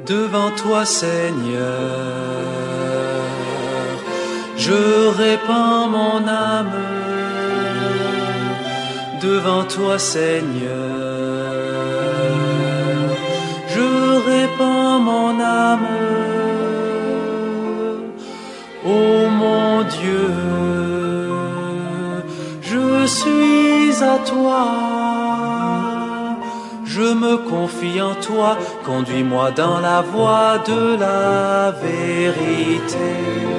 devant toi, Seigneur. Je répands mon âme devant toi, Seigneur. Je répands mon âme, ô mon Dieu. Je suis à toi, je me confie en toi, conduis-moi dans la voie de la vérité.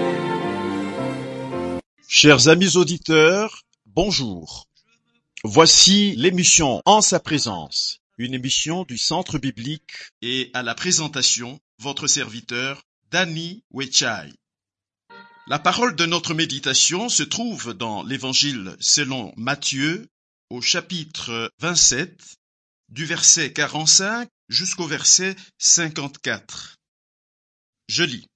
Chers amis auditeurs, bonjour. Voici l'émission En sa présence, une émission du Centre biblique et à la présentation, votre serviteur, Danny Wechai. La parole de notre méditation se trouve dans l'Évangile selon Matthieu, au chapitre 27, du verset 45 jusqu'au verset 54. Je lis.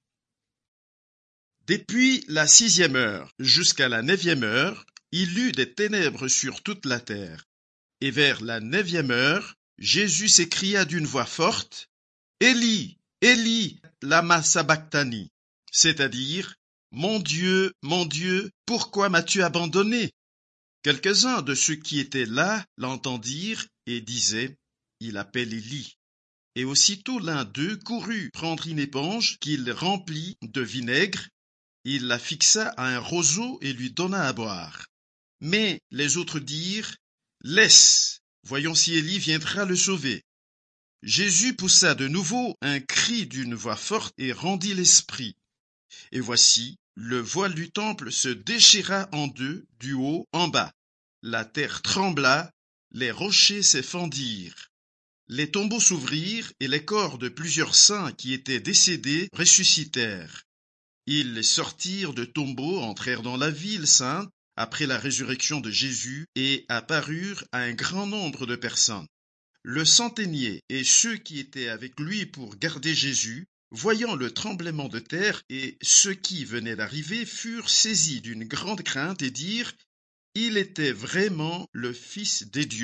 Depuis la 6e heure jusqu'à la 9e heure, il y eut des ténèbres sur toute la terre. Et vers la 9e heure, Jésus s'écria d'une voix forte, « Élie, Élie, lama sabachthani » c'est-à-dire, « Mon Dieu, pourquoi m'as-tu abandonné » Quelques-uns de ceux qui étaient là l'entendirent et disaient, « Il appelle Élie » Et aussitôt l'un d'eux courut prendre une éponge qu'il remplit de vinaigre. Il la fixa à un roseau et lui donna à boire. Mais les autres dirent, « Laisse, voyons si Élie viendra le sauver. » Jésus poussa de nouveau un cri d'une voix forte et rendit l'esprit. Et voici, le voile du temple se déchira en deux, du haut en bas. La terre trembla, les rochers se fendirent. Les tombeaux s'ouvrirent et les corps de plusieurs saints qui étaient décédés ressuscitèrent. Ils sortirent de tombeaux, entrèrent dans la ville sainte après la résurrection de Jésus et apparurent à un grand nombre de personnes. Le centenier et ceux qui étaient avec lui pour garder Jésus, voyant le tremblement de terre et ceux qui venaient d'arriver, furent saisis d'une grande crainte et dirent « Il était vraiment le Fils des dieux ».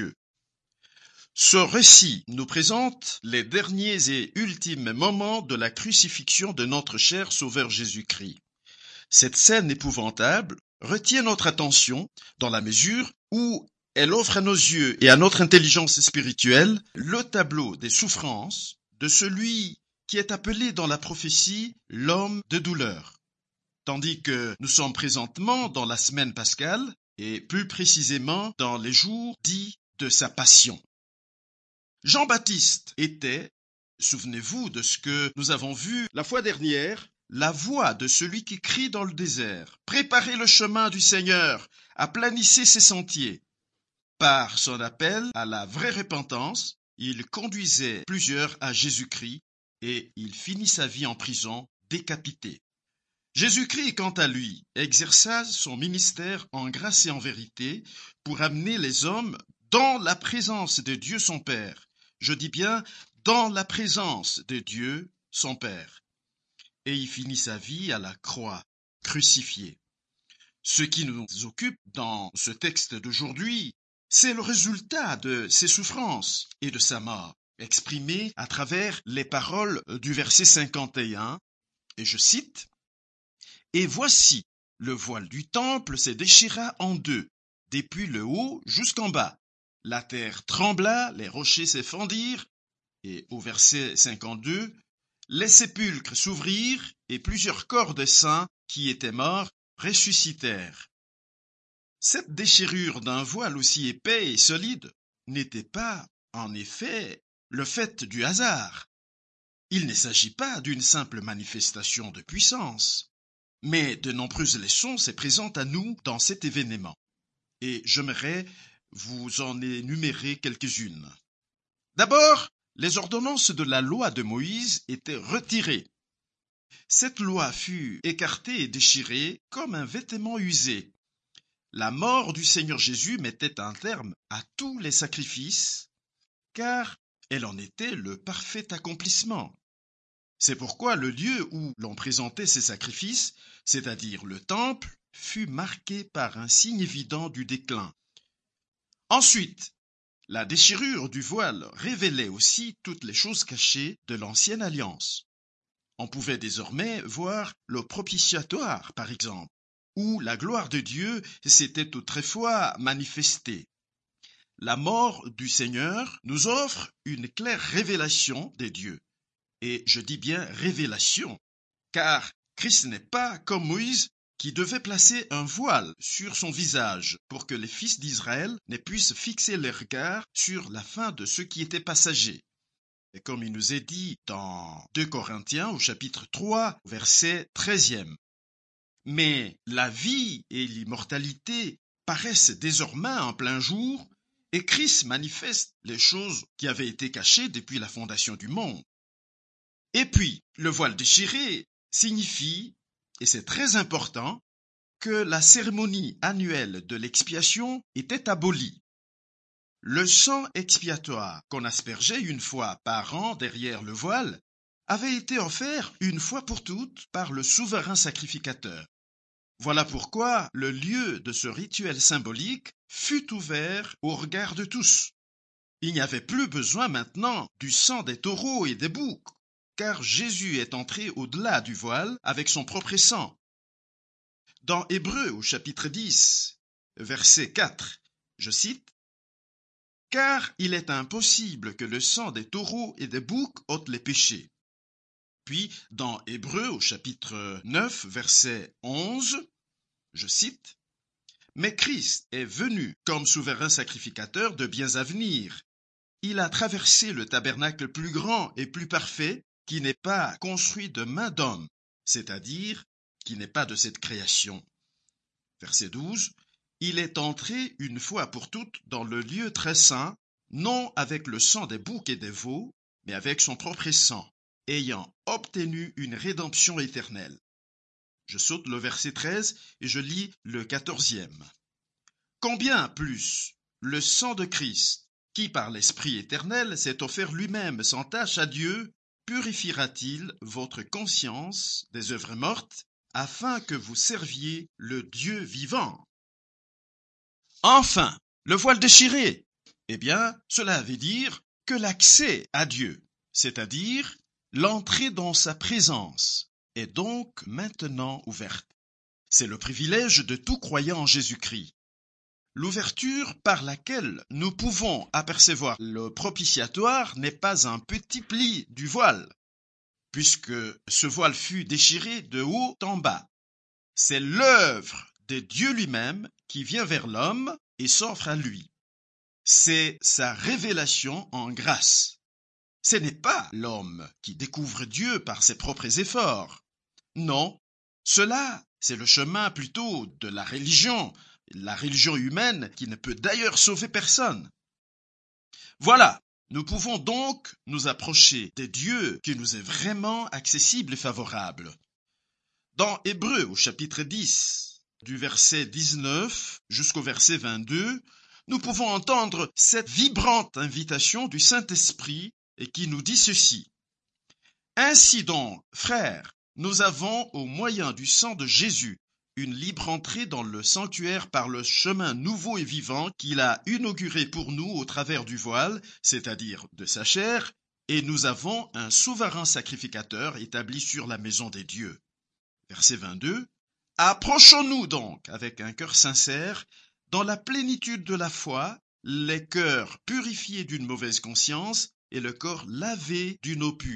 Ce récit nous présente les derniers et ultimes moments de la crucifixion de notre cher Sauveur Jésus-Christ. Cette scène épouvantable retient notre attention dans la mesure où elle offre à nos yeux et à notre intelligence spirituelle le tableau des souffrances de celui qui est appelé dans la prophétie l'homme de douleur. Tandis que nous sommes présentement dans la semaine pascale et plus précisément dans les jours dits de sa passion. Jean-Baptiste était, souvenez-vous de ce que nous avons vu la fois dernière, la voix de celui qui crie dans le désert. Préparez le chemin du Seigneur, aplanissez ses sentiers. Par son appel à la vraie repentance, il conduisait plusieurs à Jésus-Christ et il finit sa vie en prison, décapité. Jésus-Christ, quant à lui, exerça son ministère en grâce et en vérité pour amener les hommes dans la présence de Dieu son Père. Je dis bien dans la présence de Dieu son Père. Et il finit sa vie à la croix, crucifié. Ce qui nous occupe dans ce texte d'aujourd'hui, c'est le résultat de ses souffrances et de sa mort, exprimé à travers les paroles du verset 51, et je cite, « Et voici, le voile du temple se déchira en deux, depuis le haut jusqu'en bas. La terre trembla, les rochers se fendirent, et au verset 52, les sépulcres s'ouvrirent et plusieurs corps de saints qui étaient morts ressuscitèrent. » Cette déchirure d'un voile aussi épais et solide n'était pas, en effet, le fait du hasard. Il ne s'agit pas d'une simple manifestation de puissance, mais de nombreuses leçons se présentent à nous dans cet événement. Et j'aimerais vous en énumérer quelques-unes. D'abord, les ordonnances de la loi de Moïse étaient retirées. Cette loi fut écartée et déchirée comme un vêtement usé. La mort du Seigneur Jésus mettait un terme à tous les sacrifices, car elle en était le parfait accomplissement. C'est pourquoi le lieu où l'on présentait ces sacrifices, c'est-à-dire le temple, fut marqué par un signe évident du déclin. Ensuite, La déchirure du voile révélait aussi toutes les choses cachées de l'ancienne alliance. On pouvait désormais voir le propitiatoire, par exemple, où la gloire de Dieu s'était autrefois manifestée. La mort du Seigneur nous offre une claire révélation des dieux. Et je dis bien révélation, car Christ n'est pas comme Moïse qui devait placer un voile sur son visage pour que les fils d'Israël ne puissent fixer leur regard sur la fin de ce qui était passager. Et comme il nous est dit dans 2 Corinthiens au chapitre 3, verset 13e. Mais la vie et l'immortalité paraissent désormais en plein jour, et Christ manifeste les choses qui avaient été cachées depuis la fondation du monde. Et puis, le voile déchiré signifie, et c'est très important, que la cérémonie annuelle de l'expiation était abolie. Le sang expiatoire qu'on aspergeait une fois par an derrière le voile avait été offert une fois pour toutes par le souverain sacrificateur. Voilà pourquoi le lieu de ce rituel symbolique fut ouvert au regard de tous. Il n'y avait plus besoin maintenant du sang des taureaux et des boucs, car Jésus est entré au-delà du voile avec son propre sang. Dans Hébreux au chapitre 10, verset 4, je cite, « Car il est impossible que le sang des taureaux et des boucs ôte les péchés. » Puis dans Hébreux au chapitre 9, verset 11, je cite, « Mais Christ est venu comme souverain sacrificateur de biens à venir. Il a traversé le tabernacle plus grand et plus parfait qui n'est pas construit de main d'homme, c'est-à-dire qui n'est pas de cette création. » Verset 12, « Il est entré une fois pour toutes dans le lieu très saint, non avec le sang des boucs et des veaux, mais avec son propre sang, ayant obtenu une rédemption éternelle. » Je saute le verset 13 et je lis le 14e. « Combien plus le sang de Christ, qui par l'Esprit éternel s'est offert lui-même sans tache à Dieu, purifiera-t-il votre conscience des œuvres mortes, afin que vous serviez le Dieu vivant. » Enfin, le voile déchiré, eh bien, cela veut dire que l'accès à Dieu, c'est-à-dire l'entrée dans sa présence, est donc maintenant ouverte. C'est le privilège de tout croyant en Jésus-Christ. L'ouverture par laquelle nous pouvons apercevoir le propitiatoire n'est pas un petit pli du voile, puisque ce voile fut déchiré de haut en bas. C'est l'œuvre de Dieu lui-même qui vient vers l'homme et s'offre à lui. C'est sa révélation en grâce. Ce n'est pas l'homme qui découvre Dieu par ses propres efforts. Non, cela, c'est le chemin plutôt de la religion humaine qui ne peut d'ailleurs sauver personne. Voilà, nous pouvons donc nous approcher des dieux qui nous est vraiment accessible et favorable. Dans Hébreux au chapitre 10, du verset 19 jusqu'au verset 22, nous pouvons entendre cette vibrante invitation du Saint-Esprit et qui nous dit ceci. « Ainsi donc, frères, nous avons, au moyen du sang de Jésus, une libre entrée dans le sanctuaire par le chemin nouveau et vivant qu'il a inauguré pour nous au travers du voile, c'est-à-dire de sa chair, et nous avons un souverain sacrificateur établi sur la maison des dieux. » Verset 22. « Approchons-nous donc avec un cœur sincère, dans la plénitude de la foi, les cœurs purifiés d'une mauvaise conscience et le corps lavé d'une eau pure. »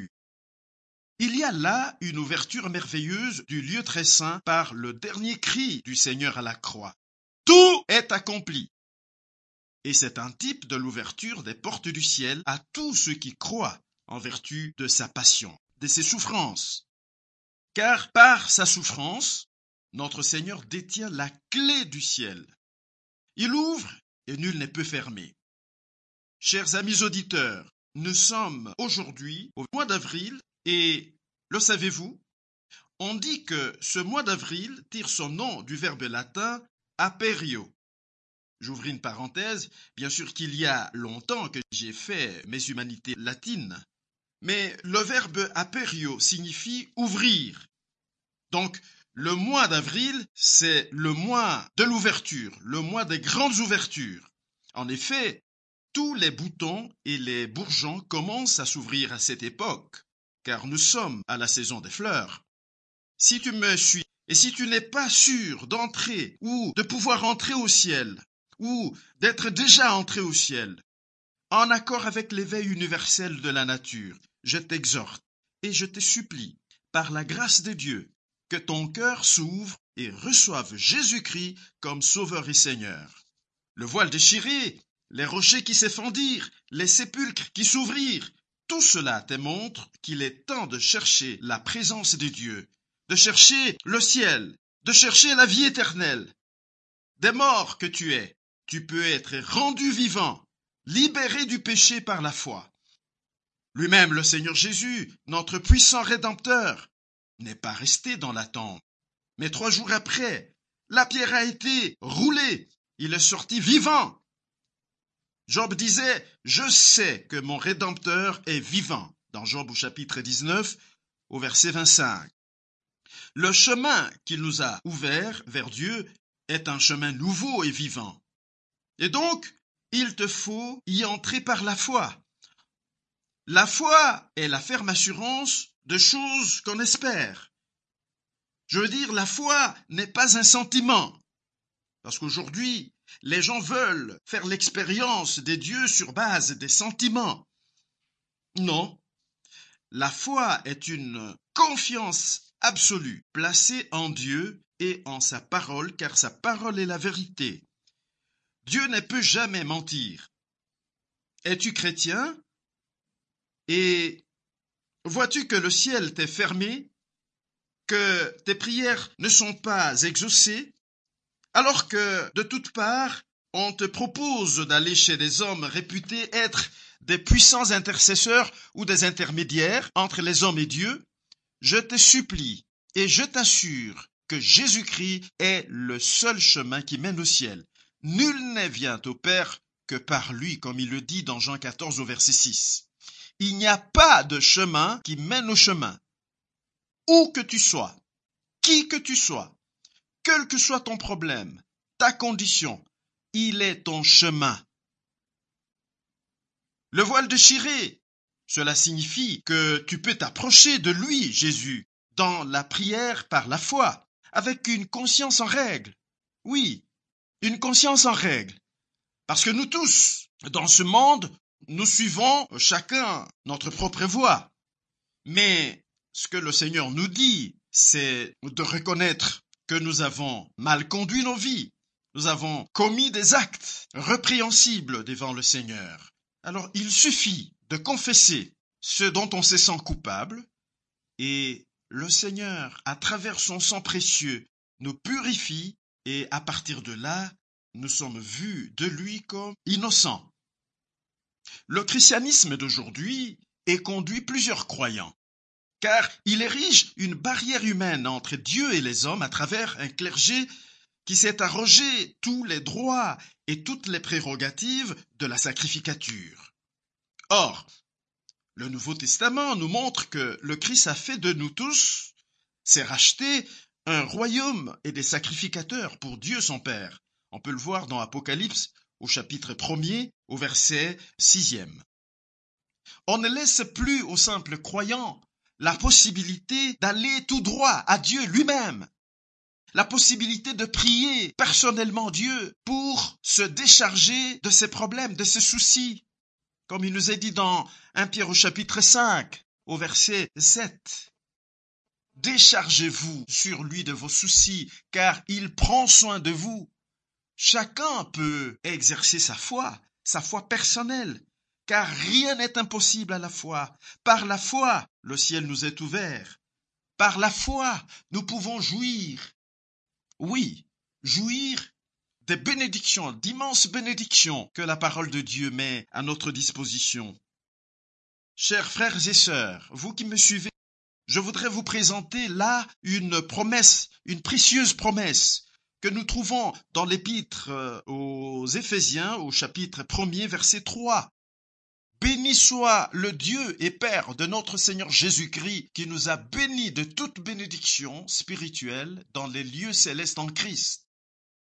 Il y a là une ouverture merveilleuse du lieu très saint par le dernier cri du Seigneur à la croix. Tout est accompli. Et c'est un type de l'ouverture des portes du ciel à tous ceux qui croient en vertu de sa passion, de ses souffrances. Car par sa souffrance, notre Seigneur détient la clé du ciel. Il ouvre et nul ne peut fermer. Chers amis auditeurs, nous sommes aujourd'hui au mois d'avril et, le savez-vous, on dit que ce mois d'avril tire son nom du verbe latin aperio. J'ouvre une parenthèse, bien sûr qu'il y a longtemps que j'ai fait mes humanités latines, mais le verbe aperio signifie ouvrir. Donc, le mois d'avril, c'est le mois de l'ouverture, le mois des grandes ouvertures. En effet, Tous les boutons et les bourgeons commencent à s'ouvrir à cette époque, car nous sommes à la saison des fleurs. Si tu me suis, et si tu n'es pas sûr d'entrer ou de pouvoir entrer au ciel, ou d'être déjà entré au ciel, en accord avec l'éveil universel de la nature, je t'exhorte et je te supplie, par la grâce de Dieu, que ton cœur s'ouvre et reçoive Jésus-Christ comme Sauveur et Seigneur. Le voile déchiré, les rochers qui s'effondirent, les sépulcres qui s'ouvrirent, tout cela démontre qu'il est temps de chercher la présence de Dieu, de chercher le ciel, de chercher la vie éternelle. Des morts que tu es, tu peux être rendu vivant, libéré du péché par la foi. Lui-même, le Seigneur Jésus, notre puissant Rédempteur, n'est pas resté dans la tombe. Mais 3 jours après, la pierre a été roulée. Il est sorti vivant. Job disait, « Je sais que mon Rédempteur est vivant » dans Job au chapitre 19, au verset 25. Le chemin qu'il nous a ouvert vers Dieu est un chemin nouveau et vivant. Et donc, il te faut y entrer par la foi. La foi est la ferme assurance de choses qu'on espère. Je veux dire, la foi n'est pas un sentiment. Parce qu'aujourd'hui, les gens veulent faire l'expérience des dieux sur base des sentiments. Non, la foi est une confiance absolue placée en Dieu et en sa parole, car sa parole est la vérité. Dieu ne peut jamais mentir. Es-tu chrétien? Et vois-tu que le ciel t'est fermé, que tes prières ne sont pas exaucées, alors que de toutes parts, on te propose d'aller chez des hommes réputés être des puissants intercesseurs ou des intermédiaires entre les hommes et Dieu? Je te supplie et je t'assure que Jésus-Christ est le seul chemin qui mène au ciel. Nul ne vient au Père que par lui, comme il le dit dans Jean 14 au verset 6. Il n'y a pas de chemin qui mène au chemin. Où que tu sois, qui que tu sois, quel que soit ton problème, ta condition, il est ton chemin. Le voile déchiré, cela signifie que tu peux t'approcher de lui, Jésus, dans la prière par la foi, avec une conscience en règle. Oui, une conscience en règle. Parce que nous tous, dans ce monde, nous suivons chacun notre propre voie. Mais ce que le Seigneur nous dit, c'est de reconnaître que nous avons mal conduit nos vies. Nous avons commis des actes répréhensibles devant le Seigneur. Alors, il suffit de confesser ce dont on se sent coupable et le Seigneur, à travers son sang précieux, nous purifie et à partir de là, nous sommes vus de lui comme innocents. Le christianisme d'aujourd'hui conduit plusieurs croyants, car il érige une barrière humaine entre Dieu et les hommes à travers un clergé qui s'est arrogé tous les droits et toutes les prérogatives de la sacrificature. Or, le Nouveau Testament nous montre que le Christ a fait de nous tous, s'est racheté un royaume et des sacrificateurs pour Dieu son Père. On peut le voir dans Apocalypse au chapitre 1er, au verset 6e. On ne laisse plus aux simples croyants la possibilité d'aller tout droit à Dieu lui-même, la possibilité de prier personnellement Dieu pour se décharger de ses problèmes, de ses soucis, comme il nous est dit dans 1 Pierre au chapitre 5, au verset 7. Déchargez-vous sur lui de vos soucis, car il prend soin de vous. Chacun peut exercer sa foi personnelle, car rien n'est impossible à la foi. Par la foi, le ciel nous est ouvert. Par la foi, nous pouvons jouir. Oui, jouir des bénédictions, d'immenses bénédictions que la parole de Dieu met à notre disposition. Chers frères et sœurs, vous qui me suivez, je voudrais vous présenter là une promesse, une précieuse promesse que nous trouvons dans l'épître aux Éphésiens au chapitre 1er verset 3. Béni soit le Dieu et Père de notre Seigneur Jésus-Christ qui nous a bénis de toute bénédiction spirituelle dans les lieux célestes en Christ.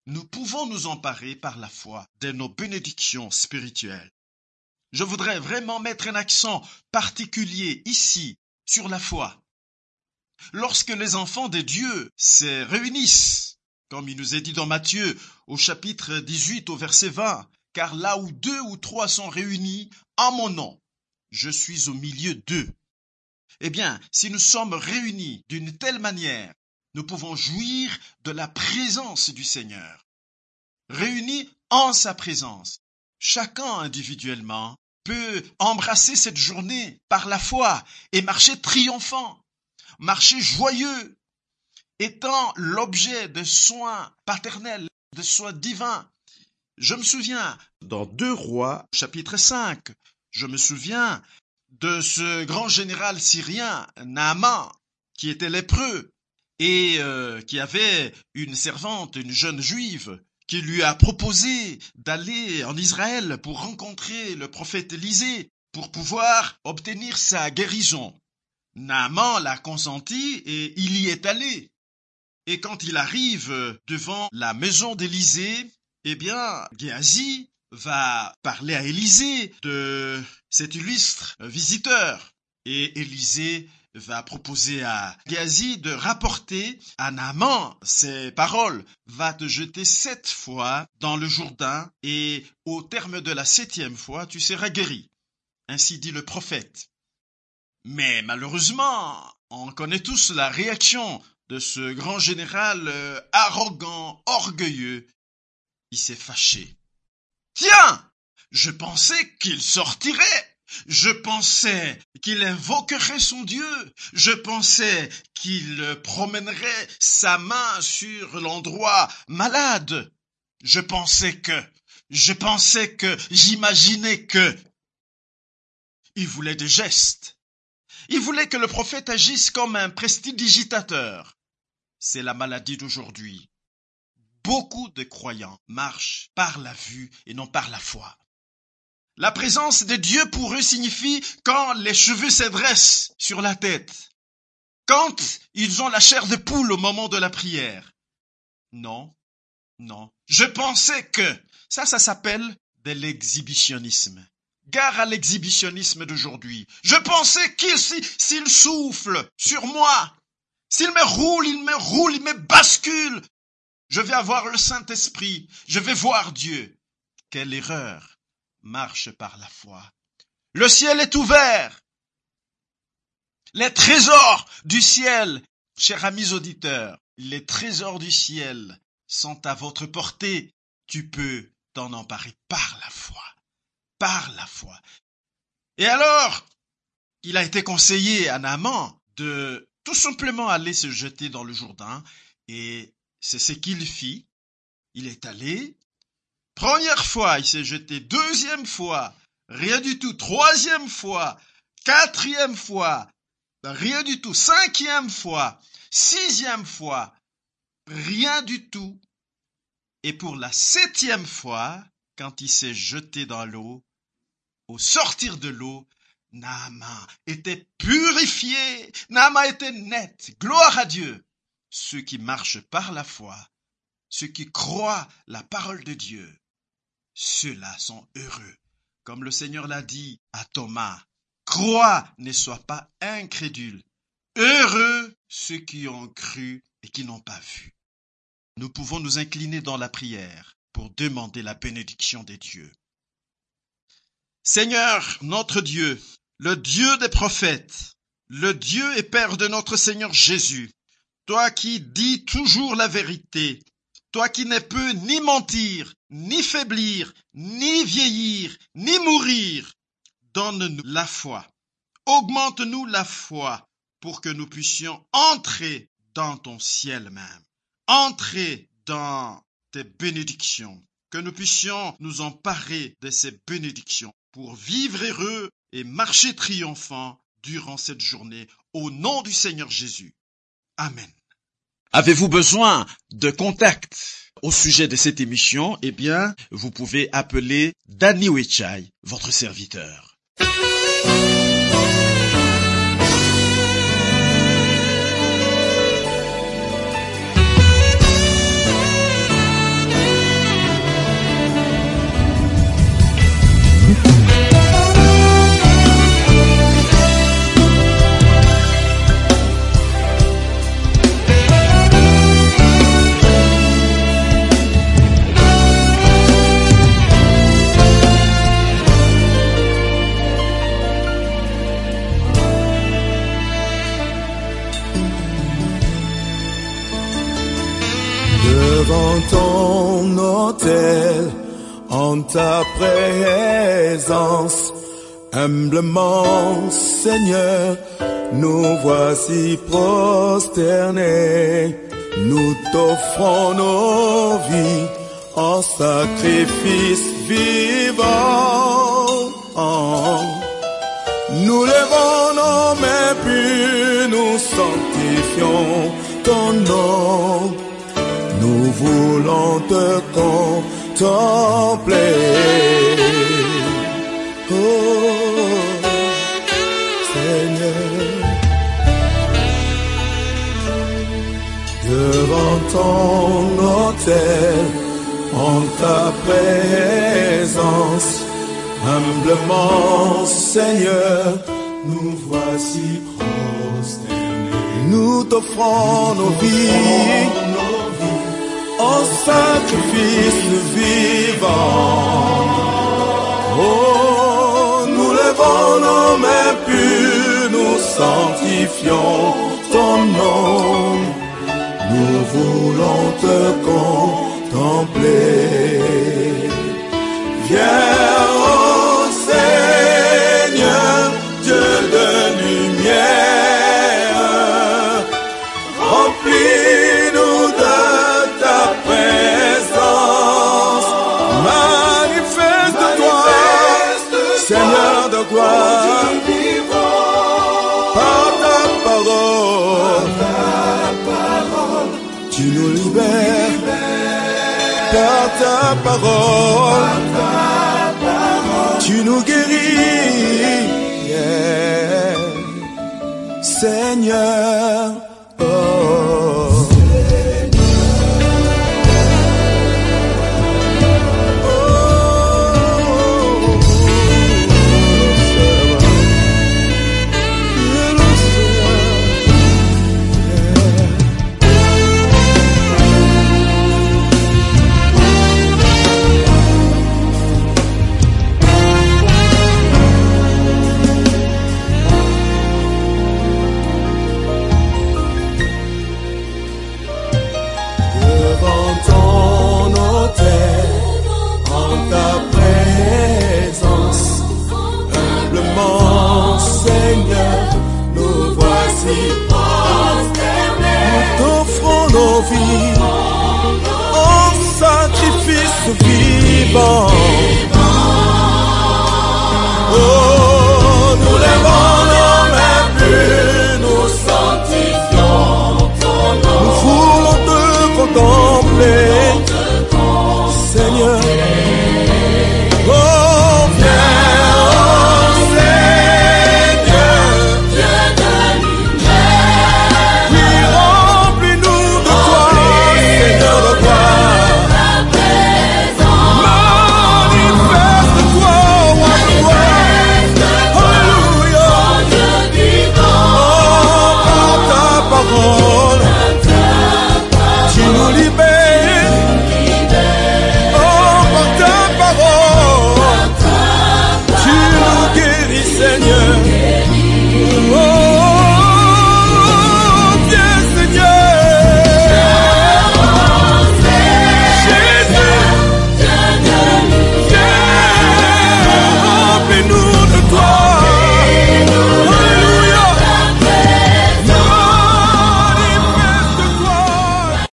nous pouvons nous emparer par la foi de nos bénédictions spirituelles. Je voudrais vraiment mettre un accent particulier ici sur la foi. Lorsque les enfants de Dieu se réunissent, comme il nous est dit dans Matthieu au chapitre 18 au verset 20, « Car là où 2 ou 3 sont réunis en mon nom, je suis au milieu d'eux. » Eh bien, si nous sommes réunis d'une telle manière, nous pouvons jouir de la présence du Seigneur. Réunis en sa présence, chacun individuellement peut embrasser cette journée par la foi et marcher triomphant, marcher joyeux, étant l'objet de soins paternels, de soins divins. Je me souviens, dans 2 Rois, chapitre 5, je me souviens de ce grand général syrien, Naaman, qui était lépreux et qui avait une servante, une jeune juive, qui lui a proposé d'aller en Israël pour rencontrer le prophète Élisée, pour pouvoir obtenir sa guérison. Naaman l'a consenti et il y est allé. Et quand il arrive devant la maison d'Élisée, eh bien, Géasi va parler à Élisée de cet illustre visiteur. Et Élisée va proposer à Géasi de rapporter à Naaman ces paroles. Va te jeter 7 fois dans le Jourdain et au terme de la 7e fois, tu seras guéri. Ainsi dit le prophète. Mais malheureusement, on connaît tous la réaction de ce grand général arrogant, orgueilleux. Il s'est fâché. Tiens, je pensais qu'il sortirait. Je pensais qu'il invoquerait son Dieu. Je pensais qu'il promènerait sa main sur l'endroit malade. J'imaginais que. Il voulait des gestes. Il voulait que le prophète agisse comme un prestidigitateur. C'est la maladie d'aujourd'hui. Beaucoup de croyants marchent par la vue et non par la foi. La présence de Dieu pour eux signifie quand les cheveux se dressent sur la tête, quand ils ont la chair de poule au moment de la prière. Non. Je pensais que ça s'appelle de l'exhibitionnisme. Gare à l'exhibitionnisme d'aujourd'hui. Je pensais qu'il s'il souffle sur moi, s'il me roule, il me bascule, je vais avoir le Saint-Esprit, je vais voir Dieu. Quelle erreur! Marche par la foi. Le ciel est ouvert. Les trésors du ciel, chers amis auditeurs, les trésors du ciel sont à votre portée. Tu peux t'en emparer par la foi. Par la foi. Et alors, il a été conseillé à Naaman de tout simplement aller se jeter dans le Jourdain et c'est ce qu'il fit. Il est allé. Première fois, il s'est jeté. 2e fois, rien du tout. 3e fois, 4e fois, rien du tout. 5e fois, 6e fois, rien du tout. Et pour la 7e fois, quand il s'est jeté dans l'eau, au sortir de l'eau, Naaman était purifié. Naaman était net. Gloire à Dieu. Ceux qui marchent par la foi, ceux qui croient la parole de Dieu, ceux-là sont heureux. Comme le Seigneur l'a dit à Thomas, crois, ne sois pas incrédule. Heureux ceux qui ont cru et qui n'ont pas vu. Nous pouvons nous incliner dans la prière pour demander la bénédiction des dieux. Seigneur, notre Dieu, le Dieu des prophètes, le Dieu et Père de notre Seigneur Jésus, toi qui dis toujours la vérité, toi qui ne peux ni mentir, ni faiblir, ni vieillir, ni mourir, donne-nous la foi. Augmente-nous la foi pour que nous puissions entrer dans ton ciel même, entrer dans tes bénédictions, que nous puissions nous emparer de ces bénédictions pour vivre heureux et marcher triomphant durant cette journée au nom du Seigneur Jésus. Amen. Avez-vous besoin de contact au sujet de cette émission? Eh bien, vous pouvez appeler Danny Wechai, votre serviteur. devant ton autel, en ta présence. Humblement, Seigneur, nous voici prosternés. Nous t'offrons nos vies en sacrifice vivant. Nous levons nos mains puis nous sanctifions ton nom. Nous voulons te contempler. Oh Seigneur, devant ton autel, en ta présence, humblement, Seigneur, nous voici prosternés. Nous t'offrons nos vies en sacrifice vivant. Oh, nous levons nos mains puis nous sanctifions ton nom. Nous voulons te contempler. Viens, oh Seigneur, Dieu de lumière, remplis-nous de ta présence. Manifeste-toi, Seigneur de gloire, par ta parole. Tu nous libères par ta parole. Tu nous guéris, yeah. Seigneur. Oh. Nos vies en sacrifice vivant.